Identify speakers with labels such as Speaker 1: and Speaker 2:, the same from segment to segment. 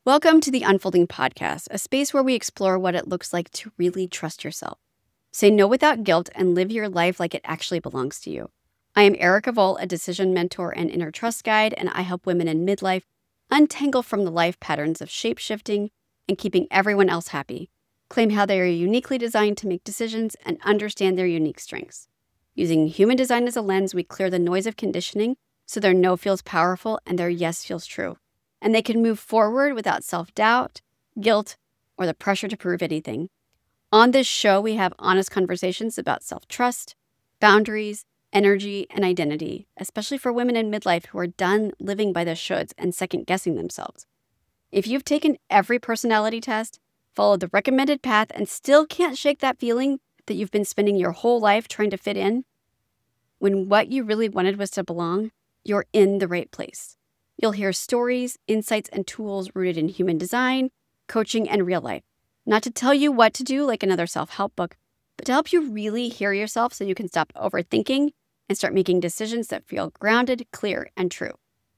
Speaker 1: Welcome to the Unfolding Podcast, a space where we explore what it looks like to really trust yourself. Say no without guilt and live your life like it actually belongs to you. I am Erica Voll, a decision mentor and inner trust guide, and I help women in midlife untangle from the life patterns of shape-shifting and keeping everyone else happy, claim how they are uniquely designed to make decisions, and understand their unique strengths. Using human design as a lens, we clear the noise of conditioning so their no feels powerful and their yes feels true. And they can move forward without self-doubt, guilt, or the pressure to prove anything. On this show, we have honest conversations about self-trust, boundaries, energy, and identity, especially for women in midlife who are done living by the shoulds and second-guessing themselves. If you've taken every personality test, followed the recommended path, and still can't shake that feeling that you've been spending your whole life trying to fit in, when what you really wanted was to belong, you're in the right place. You'll hear stories, insights, and tools rooted in human design, coaching, and real life. Not to tell you what to do like another self-help book, but to help you really hear yourself so you can stop overthinking and start making decisions that feel grounded, clear, and true.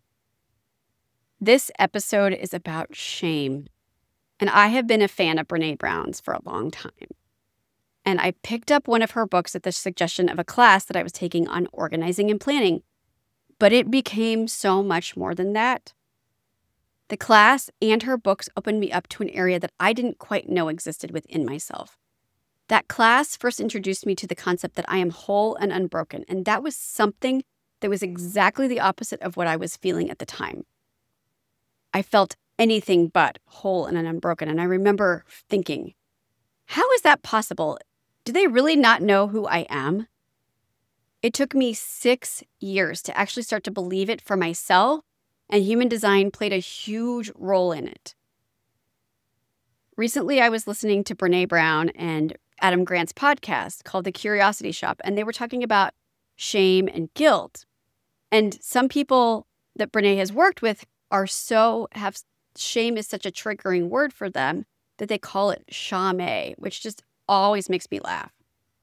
Speaker 1: This episode is about shame, and I have been a fan of Brené Brown's for a long time. And I picked up one of her books at the suggestion of a class that I was taking on organizing and planning. But it became so much more than that. The class and her books opened me up to an area that I didn't quite know existed within myself. That class first introduced me to the concept that I am whole and unbroken, and that was something that was exactly the opposite of what I was feeling at the time. I felt anything but whole and unbroken, and I remember thinking, how is that possible? Do they really not know who I am? It took me 6 years to actually start to believe it for myself, and human design played a huge role in it. Recently, I was listening to Brené Brown and Adam Grant's podcast called The Curiosity Shop, and they were talking about shame and guilt. And some people that Brené has worked with have shame is such a triggering word for them that they call it shame, which just always makes me laugh.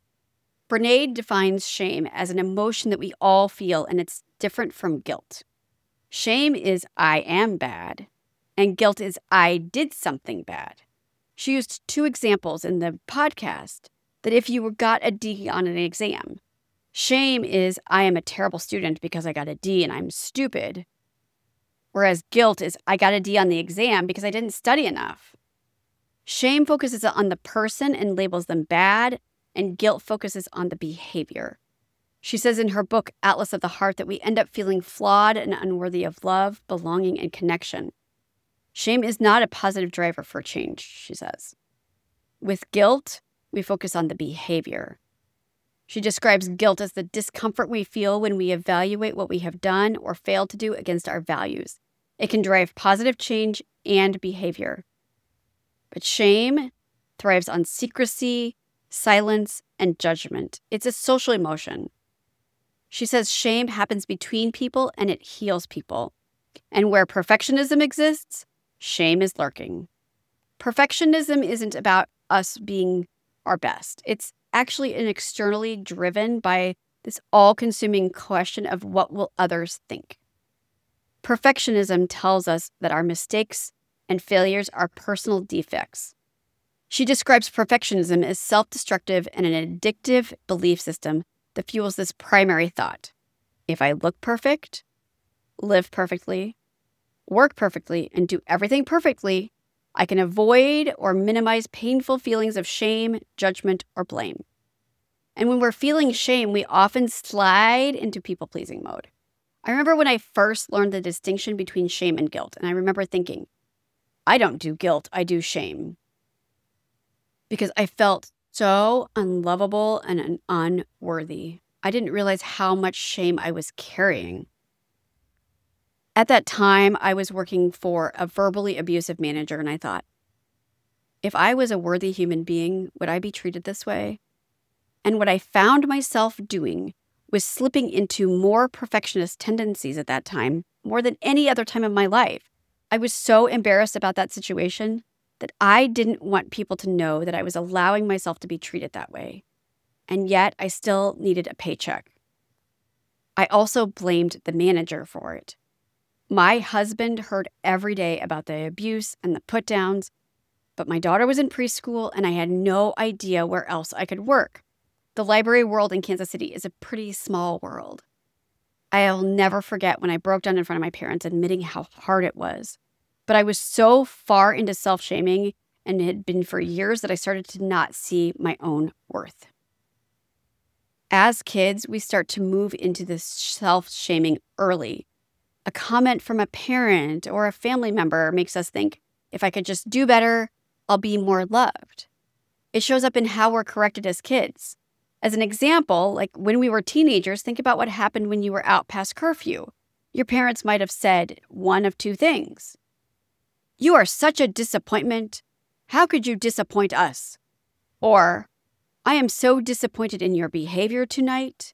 Speaker 1: Brené defines shame as an emotion that we all feel, and it's different from guilt. Shame is I am bad, and guilt is I did something bad. She used 2 examples in the podcast that if you got a D on an exam, shame is I am a terrible student because I got a D and I'm stupid, whereas guilt is I got a D on the exam because I didn't study enough. Shame focuses on the person and labels them bad, and guilt focuses on the behavior. She says in her book, Atlas of the Heart, that we end up feeling flawed and unworthy of love, belonging, and connection. Shame is not a positive driver for change, she says. With guilt, we focus on the behavior. She describes guilt as the discomfort we feel when we evaluate what we have done or failed to do against our values. It can drive positive change and behavior. But shame thrives on secrecy, silence, and judgment. It's a social emotion. She says shame happens between people and it heals people. And where perfectionism exists, shame is lurking. Perfectionism isn't about us being our best. It's actually externally driven by this all-consuming question of what will others think. Perfectionism tells us that our mistakes and failures are personal defects. She describes perfectionism as self-destructive and an addictive belief system that fuels this primary thought. If I look perfect, live perfectly, work perfectly, and do everything perfectly, I can avoid or minimize painful feelings of shame, judgment, or blame. And when we're feeling shame, we often slide into people-pleasing mode. I remember when I first learned the distinction between shame and guilt, and I remember thinking, I don't do guilt, I do shame. Because I felt so unlovable and unworthy. I didn't realize how much shame I was carrying. At that time, I was working for a verbally abusive manager, and I thought, if I was a worthy human being, would I be treated this way? And what I found myself doing was slipping into more perfectionist tendencies at that time, more than any other time in my life. I was so embarrassed about that situation that I didn't want people to know that I was allowing myself to be treated that way. And yet, I still needed a paycheck. I also blamed the manager for it. My husband heard every day about the abuse and the put downs, but my daughter was in preschool and I had no idea where else I could work. The library world in Kansas City is a pretty small world. I'll never forget when I broke down in front of my parents admitting how hard it was. But I was so far into self-shaming, and it had been for years, that I started to not see my own worth. As kids, we start to move into this self-shaming early. A comment from a parent or a family member makes us think, if I could just do better, I'll be more loved. It shows up in how we're corrected as kids. As an example, like when we were teenagers, think about what happened when you were out past curfew. Your parents might have said one of two things. You are such a disappointment. How could you disappoint us? Or, I am so disappointed in your behavior tonight.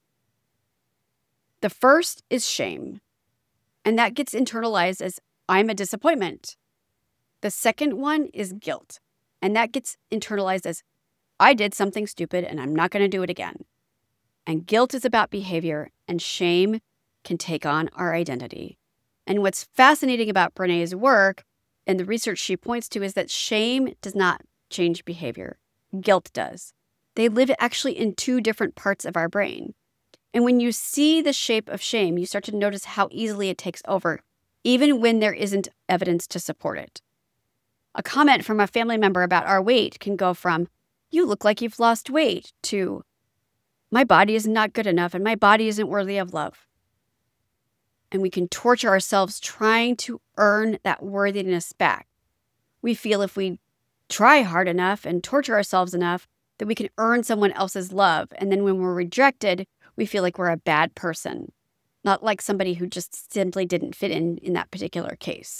Speaker 1: The first is shame, and that gets internalized as I'm a disappointment. The second one is guilt, and that gets internalized as I did something stupid and I'm not going to do it again. And guilt is about behavior, and shame can take on our identity. And what's fascinating about Brené's work and the research she points to is that shame does not change behavior. Guilt does. They live actually in two different parts of our brain. And when you see the shape of shame, you start to notice how easily it takes over, even when there isn't evidence to support it. A comment from a family member about our weight can go from, you look like you've lost weight, to, my body is not good enough and my body isn't worthy of love. And we can torture ourselves trying to earn that worthiness back. We feel if we try hard enough and torture ourselves enough that we can earn someone else's love. And then when we're rejected, we feel like we're a bad person, not like somebody who just simply didn't fit in that particular case.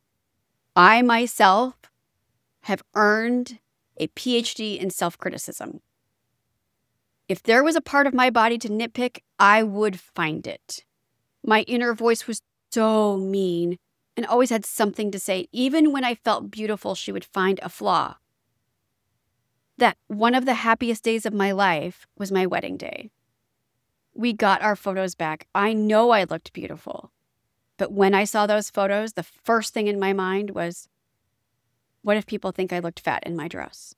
Speaker 1: I myself have earned a PhD in self-criticism. If there was a part of my body to nitpick, I would find it. My inner voice was so mean and always had something to say. Even when I felt beautiful, she would find a flaw. That one of the happiest days of my life was my wedding day. We got our photos back. I know I looked beautiful. But when I saw those photos, the first thing in my mind was, what if people think I looked fat in my dress?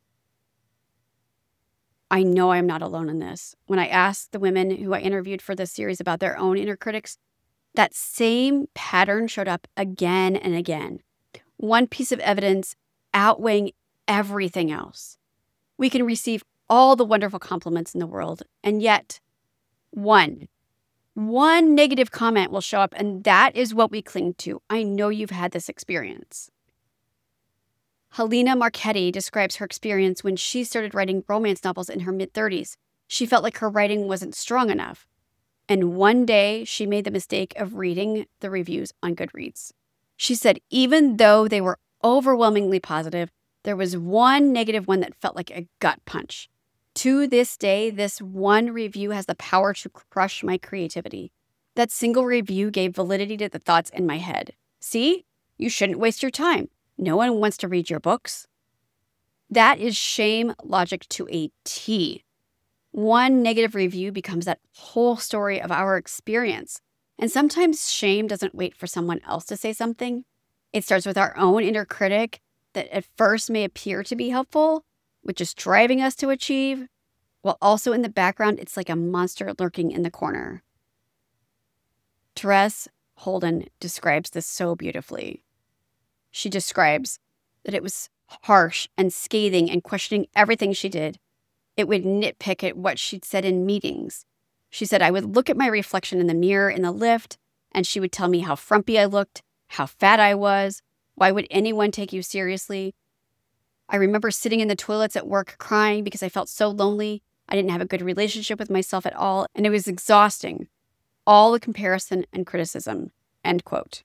Speaker 1: I know I'm not alone in this. When I asked the women who I interviewed for this series about their own inner critics, that same pattern showed up again and again. One piece of evidence outweighing everything else. We can receive all the wonderful compliments in the world, and yet one negative comment will show up, and that is what we cling to. I know you've had this experience. Helena Marchetti describes her experience when she started writing romance novels in her mid-30s. She felt like her writing wasn't strong enough. And one day, she made the mistake of reading the reviews on Goodreads. She said even though they were overwhelmingly positive, there was one negative one that felt like a gut punch. To this day, this one review has the power to crush my creativity. That single review gave validity to the thoughts in my head. See? You shouldn't waste your time. No one wants to read your books. That is shame logic to a T. One negative review becomes that whole story of our experience. And sometimes shame doesn't wait for someone else to say something. It starts with our own inner critic that at first may appear to be helpful, which is driving us to achieve, while also in the background, it's like a monster lurking in the corner. Therese Holden describes this so beautifully. She describes that it was harsh and scathing and questioning everything she did. It would nitpick at what she'd said in meetings. She said, I would look at my reflection in the mirror in the lift, and she would tell me how frumpy I looked, how fat I was. Why would anyone take you seriously? I remember sitting in the toilets at work crying because I felt so lonely. I didn't have a good relationship with myself at all, and it was exhausting. All the comparison and criticism, end quote.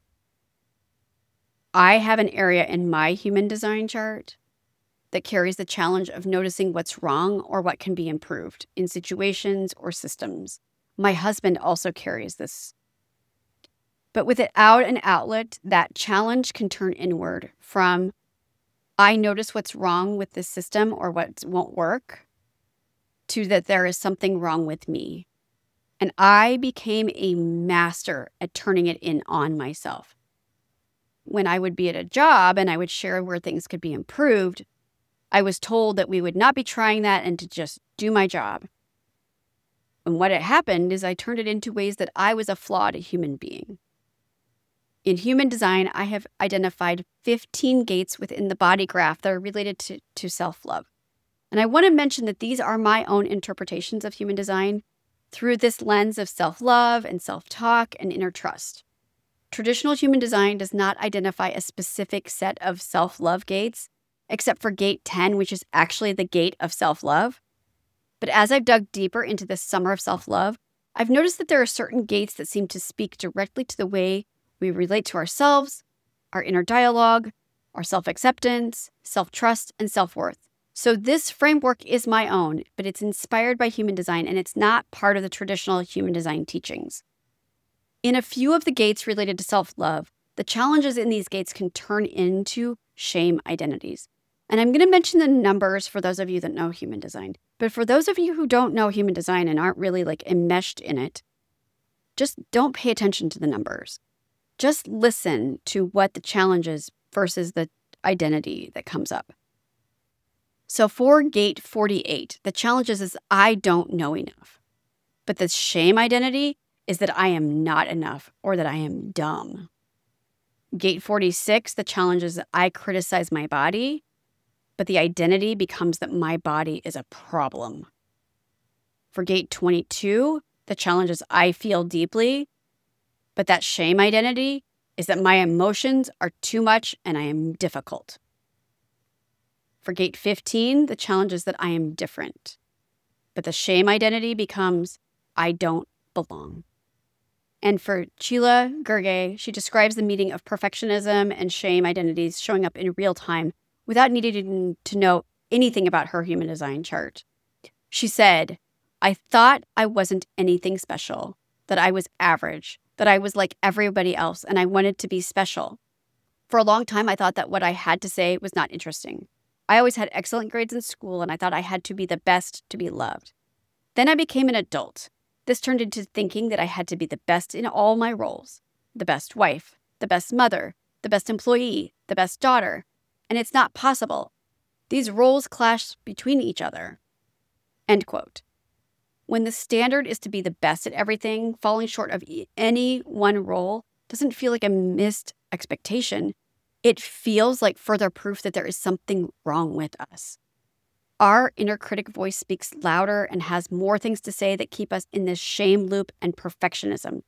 Speaker 1: I have an area in my human design chart that carries the challenge of noticing what's wrong or what can be improved in situations or systems. My husband also carries this. But without an outlet, that challenge can turn inward from, I notice what's wrong with this system or what won't work, to that there is something wrong with me. And I became a master at turning it in on myself. When I would be at a job and I would share where things could be improved, I was told that we would not be trying that and to just do my job. And what had happened is I turned it into ways that I was a flawed human being. In human design, I have identified 15 gates within the body graph that are related to self-love. And I want to mention that these are my own interpretations of human design through this lens of self-love and self-talk and inner trust. Traditional human design does not identify a specific set of self-love gates, except for gate 10, which is actually the gate of self-love. But as I've dug deeper into this summer of self-love, I've noticed that there are certain gates that seem to speak directly to the way we relate to ourselves, our inner dialogue, our self-acceptance, self-trust, and self-worth. So this framework is my own, but it's inspired by human design, and it's not part of the traditional human design teachings. In a few of the gates related to self-love, the challenges in these gates can turn into shame identities. And I'm going to mention the numbers for those of you that know human design. But for those of you who don't know human design and aren't really enmeshed in it, just don't pay attention to the numbers. Just listen to what the challenge is versus the identity that comes up. So for gate 48, the challenge is I don't know enough. But the shame identity is that I am not enough or that I am dumb. Gate 46, the challenge is that I criticize my body, but the identity becomes that my body is a problem. For gate 22, the challenge is I feel deeply, but that shame identity is that my emotions are too much and I am difficult. For gate 15, the challenge is that I am different, but the shame identity becomes I don't belong. And for Sheila Gergely, she describes the meeting of perfectionism and shame identities showing up in real time without needing to know anything about her human design chart. She said, I thought I wasn't anything special, that I was average, that I was like everybody else, and I wanted to be special. For a long time, I thought that what I had to say was not interesting. I always had excellent grades in school, and I thought I had to be the best to be loved. Then I became an adult. This turned into thinking that I had to be the best in all my roles. The best wife, the best mother, the best employee, the best daughter. And it's not possible. These roles clash between each other. End quote. When the standard is to be the best at everything, falling short of any one role doesn't feel like a missed expectation. It feels like further proof that there is something wrong with us. Our inner critic voice speaks louder and has more things to say that keep us in this shame loop and perfectionism.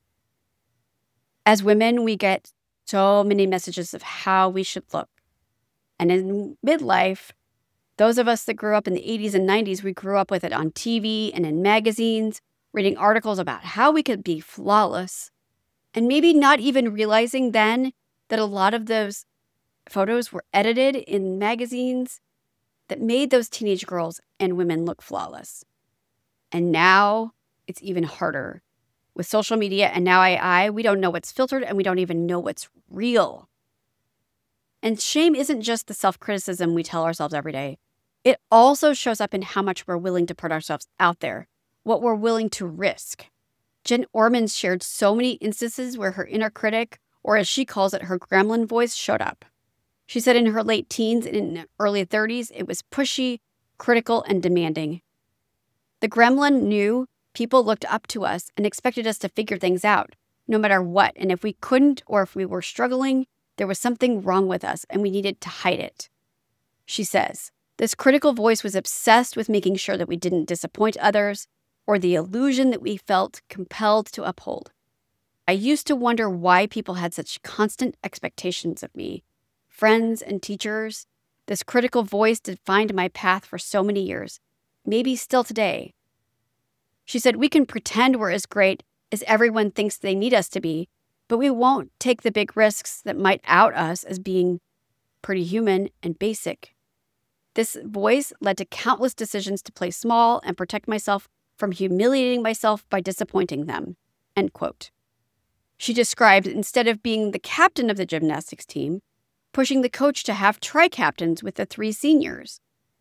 Speaker 1: As women, we get so many messages of how we should look. And in midlife, those of us that grew up in the 80s and 90s, we grew up with it on TV and in magazines, reading articles about how we could be flawless, and maybe not even realizing then that a lot of those photos were edited in magazines that made those teenage girls and women look flawless. And now it's even harder. With social media and now AI, we don't know what's filtered and we don't even know what's real. And shame isn't just the self-criticism we tell ourselves every day. It also shows up in how much we're willing to put ourselves out there, what we're willing to risk. Jen Ormans shared so many instances where her inner critic, or as she calls it, her gremlin voice, showed up. She said in her late teens and in early 30s, it was pushy, critical, and demanding. The gremlin knew people looked up to us and expected us to figure things out, no matter what. And if we couldn't or if we were struggling, there was something wrong with us and we needed to hide it. She says, this critical voice was obsessed with making sure that we didn't disappoint others or the illusion that we felt compelled to uphold. I used to wonder why people had such constant expectations of me. Friends and teachers, this critical voice defined my path for so many years, maybe still today. She said, we can pretend we're as great as everyone thinks they need us to be, but we won't take the big risks that might out us as being pretty human and basic. This voice led to countless decisions to play small and protect myself from humiliating myself by disappointing them. End quote. She described, instead of being the captain of the gymnastics team, pushing the coach to have tri-captains with the 3 seniors.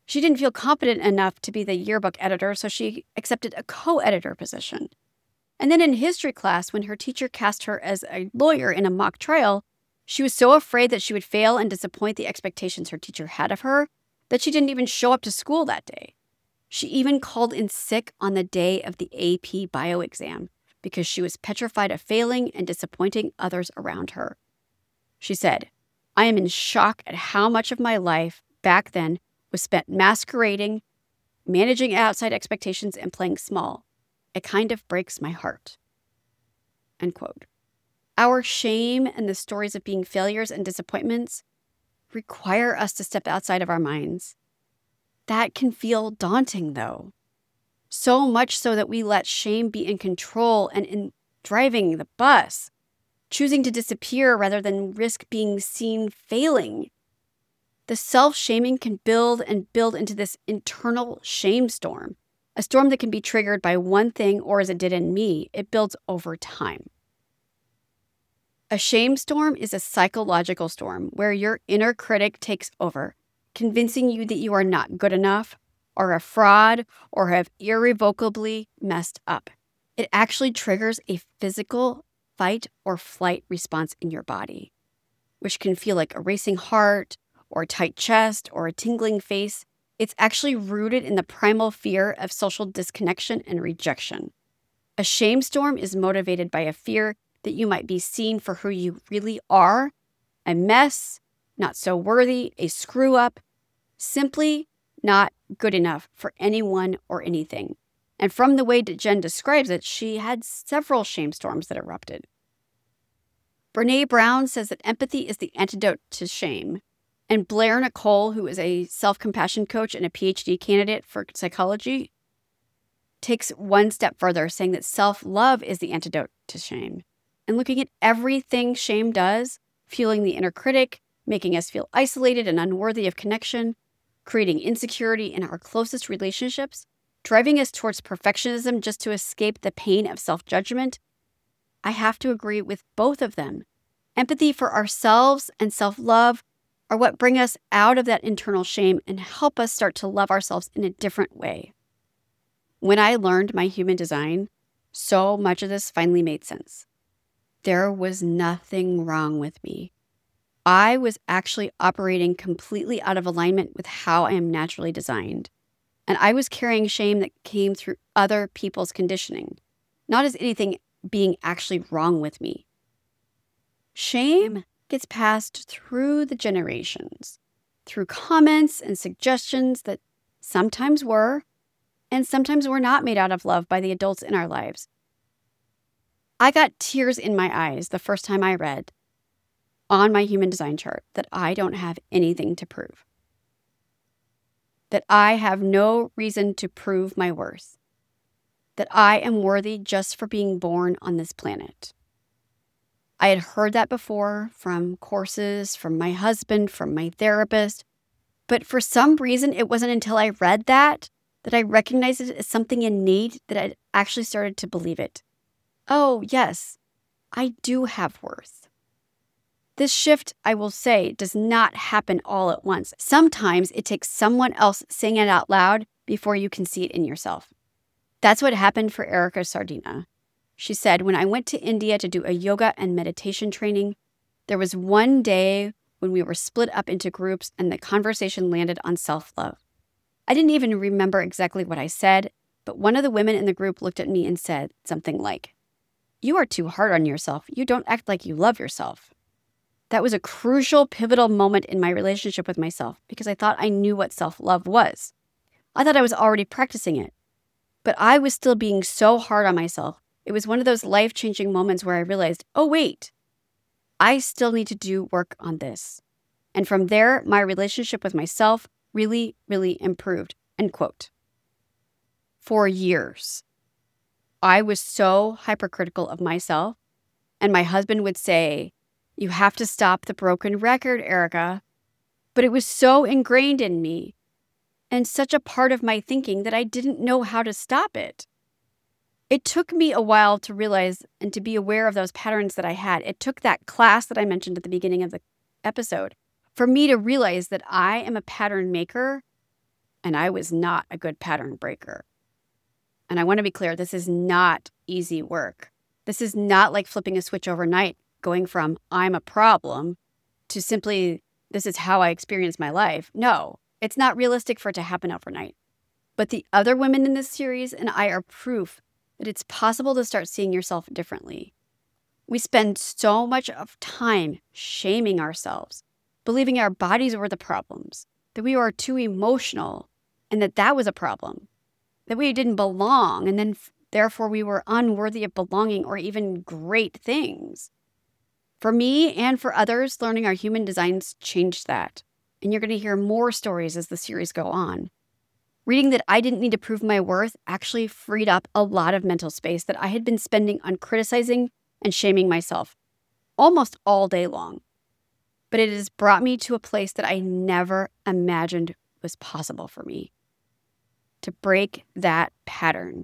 Speaker 1: She didn't feel confident enough to be the yearbook editor, so she accepted a co-editor position. And then in history class, when her teacher cast her as a lawyer in a mock trial, she was so afraid that she would fail and disappoint the expectations her teacher had of her that she didn't even show up to school that day. She even called in sick on the day of the AP bio exam because she was petrified of failing and disappointing others around her. She said, "I am in shock at how much of my life back then was spent masquerading, managing outside expectations, and playing small. It kind of breaks my heart." End quote. Our shame and the stories of being failures and disappointments require us to step outside of our minds. That can feel daunting, though. So much so that we let shame be in control and in driving the bus, choosing to disappear rather than risk being seen failing. The self-shaming can build and build into this internal shame storm, a storm that can be triggered by one thing, or as it did in me, it builds over time. A shame storm is a psychological storm where your inner critic takes over, convincing you that you are not good enough, or a fraud, or have irrevocably messed up. It actually triggers a physical fight or flight response in your body, which can feel like a racing heart, or a tight chest, or a tingling face. It's actually rooted in the primal fear of social disconnection and rejection. A shame storm is motivated by a fear that you might be seen for who you really are, a mess, not so worthy, a screw up, simply not good enough for anyone or anything. And from the way that Jen describes it, she had several shame storms that erupted. Brené Brown says that empathy is the antidote to shame. And Blair Nicole, who is a self-compassion coach and a PhD candidate for psychology, takes one step further, saying that self-love is the antidote to shame. And looking at everything shame does, fueling the inner critic, making us feel isolated and unworthy of connection, creating insecurity in our closest relationships, driving us towards perfectionism just to escape the pain of self-judgment, I have to agree with both of them. Empathy for ourselves and self-love are what bring us out of that internal shame and help us start to love ourselves in a different way. When I learned my human design, so much of this finally made sense. There was nothing wrong with me. I was actually operating completely out of alignment with how I am naturally designed. And I was carrying shame that came through other people's conditioning, not as anything being actually wrong with me. Shame gets passed through the generations, through comments and suggestions that sometimes were and sometimes were not made out of love by the adults in our lives. I got tears in my eyes the first time I read on my human design chart that I don't have anything to prove, that I have no reason to prove my worth, that I am worthy just for being born on this planet. I had heard that before from courses, from my husband, from my therapist, but for some reason, it wasn't until I read that I recognized it as something innate that I actually started to believe it. Oh, yes, I do have worth. This shift, I will say, does not happen all at once. Sometimes it takes someone else saying it out loud before you can see it in yourself. That's what happened for Erica Sardina. She said, when I went to India to do a yoga and meditation training, there was one day when we were split up into groups and the conversation landed on self-love. I didn't even remember exactly what I said, but one of the women in the group looked at me and said something like, "You are too hard on yourself. You don't act like you love yourself." That was a crucial, pivotal moment in my relationship with myself because I thought I knew what self-love was. I thought I was already practicing it, but I was still being so hard on myself. It was one of those life-changing moments where I realized, oh, wait, I still need to do work on this. And from there, my relationship with myself really, really improved, end quote. For years, I was so hypercritical of myself, and my husband would say, "You have to stop the broken record, Erica." But it was so ingrained in me and such a part of my thinking that I didn't know how to stop it. It took me a while to realize and to be aware of those patterns that I had. It took that class that I mentioned at the beginning of the episode for me to realize that I am a pattern maker and I was not a good pattern breaker. And I want to be clear, this is not easy work. This is not like flipping a switch overnight, going from I'm a problem to simply this is how I experience my life. No, it's not realistic for it to happen overnight. But the other women in this series and I are proof that it's possible to start seeing yourself differently. We spend so much of time shaming ourselves, believing our bodies were the problems, that we were too emotional and that was a problem, that we didn't belong and then therefore we were unworthy of belonging or even great things. For me and for others, learning our human designs changed that. And you're going to hear more stories as the series go on. Reading that I didn't need to prove my worth actually freed up a lot of mental space that I had been spending on criticizing and shaming myself almost all day long. But it has brought me to a place that I never imagined was possible for me. To break that pattern.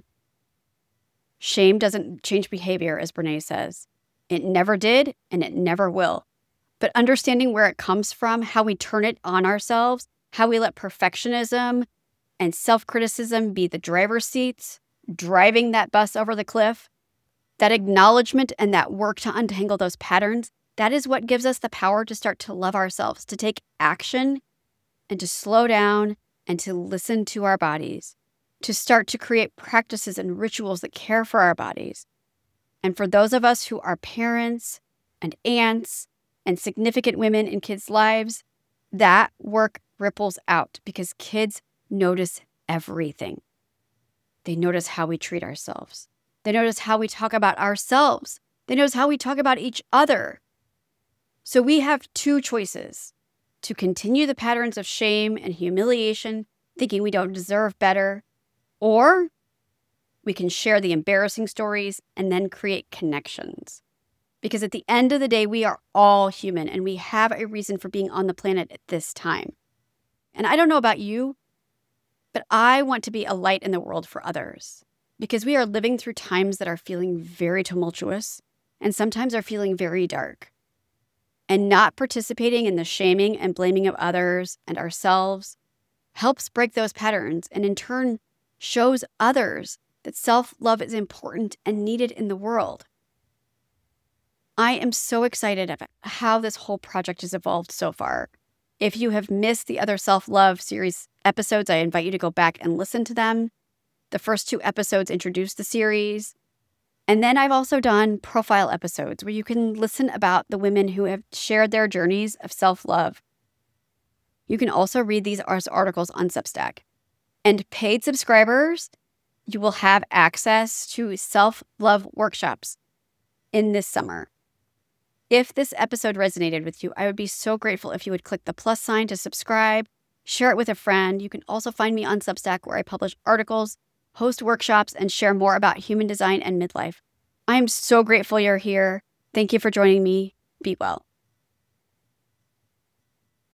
Speaker 1: Shame doesn't change behavior, as Brene says. It never did, and it never will. But understanding where it comes from, how we turn it on ourselves, how we let perfectionism and self-criticism be the driver's seats, driving that bus over the cliff, that acknowledgement and that work to untangle those patterns, that is what gives us the power to start to love ourselves, to take action and to slow down and to listen to our bodies, to start to create practices and rituals that care for our bodies. And for those of us who are parents and aunts and significant women in kids' lives, that work ripples out because kids notice everything. They notice how we treat ourselves. They notice how we talk about ourselves. They notice how we talk about each other. So we have two choices: to continue the patterns of shame and humiliation, thinking we don't deserve better, or we can share the embarrassing stories and then create connections. Because at the end of the day, we are all human and we have a reason for being on the planet at this time. And I don't know about you, but I want to be a light in the world for others because we are living through times that are feeling very tumultuous and sometimes are feeling very dark. And not participating in the shaming and blaming of others and ourselves helps break those patterns and in turn shows others that self-love is important and needed in the world. I am so excited about how this whole project has evolved so far. If you have missed the other self-love series episodes, I invite you to go back and listen to them. The first 2 episodes introduce the series. And then I've also done profile episodes where you can listen about the women who have shared their journeys of self-love. You can also read these articles on Substack. And paid subscribers, you will have access to self-love workshops in this summer. If this episode resonated with you, I would be so grateful if you would click the plus sign to subscribe, share it with a friend. You can also find me on Substack where I publish articles, host workshops, and share more about human design and midlife. I am so grateful you're here. Thank you for joining me. Be well.